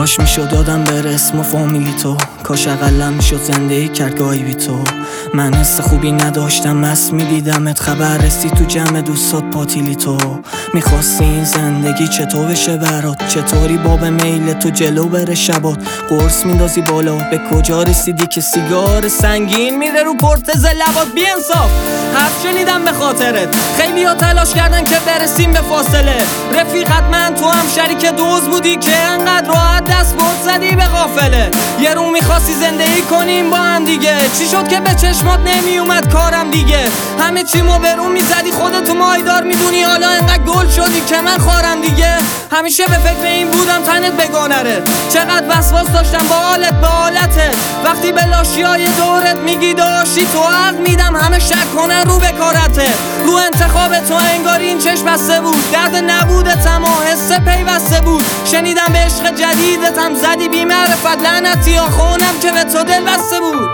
کاش میشد یادم بره اسم و فامیلی تو، کاش اقلم میشد زندگی کرد گاهی بی تو. من حس خوبی نداشتم، مست میدیدمت، خبر رسی تو جمع دوستات پاتیلی تو. میخواستی این زندگی چطور بشه برات، چطوری باب میل تو جلو بره شبات. قرص میندازی بالا، به کجا رسیدی که سیگار سنگین میره رو پرتز لبات. بی انصاف حرف شنیدم به خاطرت، خیلی ها تلاش کردن که برسیم به فاصله. رفیقت من تو هم شریک دوز بودی که انقدر راحت دست برد زدی به غافله. یه رو میخواستی زندگی کنیم با هم دیگه، چی شد که به چشمات نمی اومد کارم دیگه. همه چیمو به رو میزدی، خودتو مایدار میدونی، حالا انقدر گل شدی که من خارم دیگه. همیشه به فکر این بودم تنت بگانره، چقدر وسواس داشتم با حالت به حالتت. وقتی به لاشیای دورت میگی داشتی تو حق میدم، همه شک کنن رو بکارته. رو انتخاب تو انگاری این چشم بسته بود، درد نبودتم و حس پیوسته بود. شنیدم به عشق جدیدتم زدی بی معرفت، لعنتی آخونم که به تو دل بسته بود.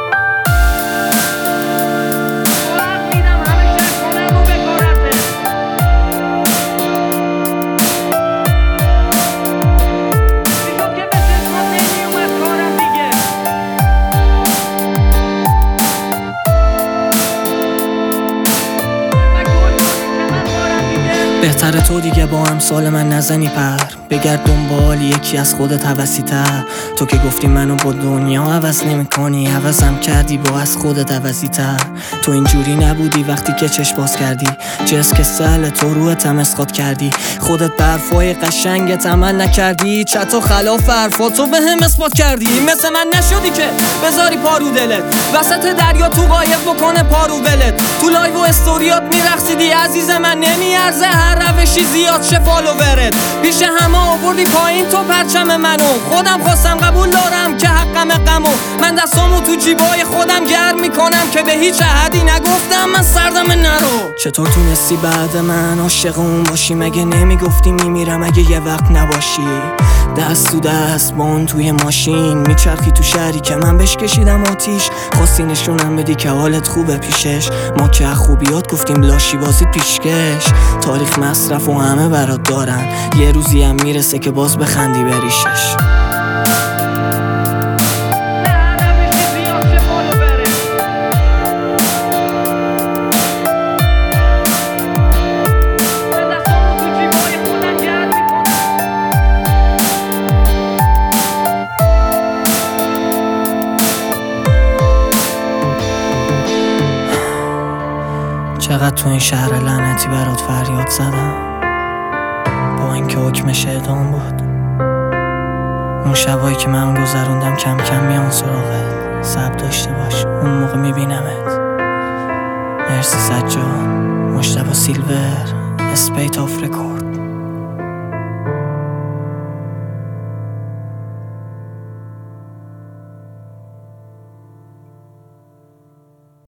بهتره تو دیگه با امثال من نزنی پر، بگرد دنبال یکی از خودت هوسی تر. تو که گفتی منو با دنیا عوض نمی کنی، عوضم کردی با از خودت عوضی تر. تو اینجوری نبودی وقتی که چشم باز کردی، جس که سهل تو روحت هم اسقاط کردی. خودت برفای قشنگت عمل نکردی، چطور خلاف حرفاتو به هم اثبات کردی. مثل من نشدی که بذاری پارو دلت وسط دریا، تو قایق بکنه پارو ولت. تو لایو و استوریات میرقصیدی عزیز من، نمیارزه هر روشی زیاد شه فالوورت. پیش همه آوردی پایین تو پرچم منو، خودم خواستم قبول دارم که حقم غمو. من دستامو تو جیبای خودم گرم میکنم که به هیچ احدی نگفتم من سردم نرو. چطور تونستی بعد من عاشق اون باشی، مگه نمیگفتی میمیرم اگه یه وقت نباشی. دست تو دست با اون توی ماشین میچرخی تو شهری که من بهش کشیدم آتیش. خواستی نشونم بدی که حالت خوبه پیشش، ما که خوبیات گفتیم لاشی بازیت پیشکش. تاریخ مصرف و همه برات دارن، یه روزی هم میرسه که باز بخندی بریشش. چقدر تو این شهر لعنتی برات فریاد زدم، با اینکه حکمش اعدام بود. اون شبایی که من گذروندم کم کم میان سراغت، صبر داشته باش اون موقع میبینمت. مرسی سجاد، مجتبی سیلور، اسپیت آف رکورد.